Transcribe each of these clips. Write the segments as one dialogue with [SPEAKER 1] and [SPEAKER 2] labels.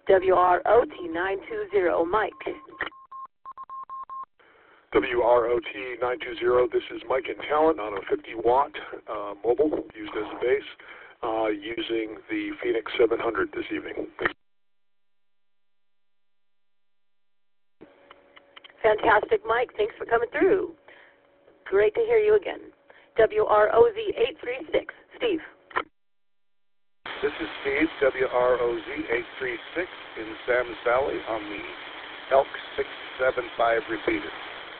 [SPEAKER 1] WROT 920, Mike.
[SPEAKER 2] WROT 920, this is Mike in Talent on a 50-watt mobile used as a base using the Phoenix 700 this evening.
[SPEAKER 1] Fantastic, Mike. Thanks for coming through. Great to hear you again. WROZ 836, Steve.
[SPEAKER 3] This is Steve, WROZ 836 in Sam's Valley on the Elk 675 repeater.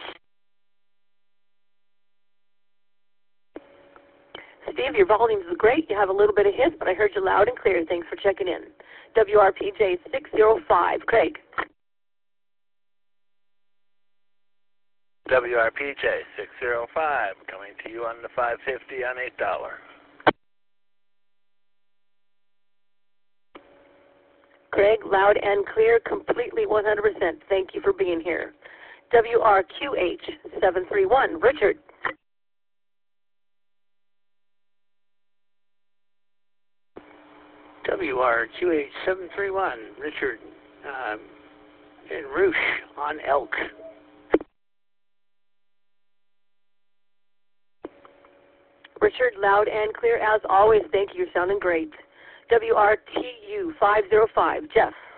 [SPEAKER 1] Steve, your volume is great. You have a little bit of hiss, but I heard you loud and clear. Thanks for checking in. WRPJ 605, Craig.
[SPEAKER 4] WRPJ 605, coming to you on the 550 on $8.
[SPEAKER 1] Craig, loud and clear, completely 100%. Thank you for being here. WRQH 731, Richard.
[SPEAKER 5] WRQH 731, Richard, in Roosh on Elk.
[SPEAKER 1] Richard, loud and clear as always. Thank you. You're sounding great. WRTU 505, Jeff.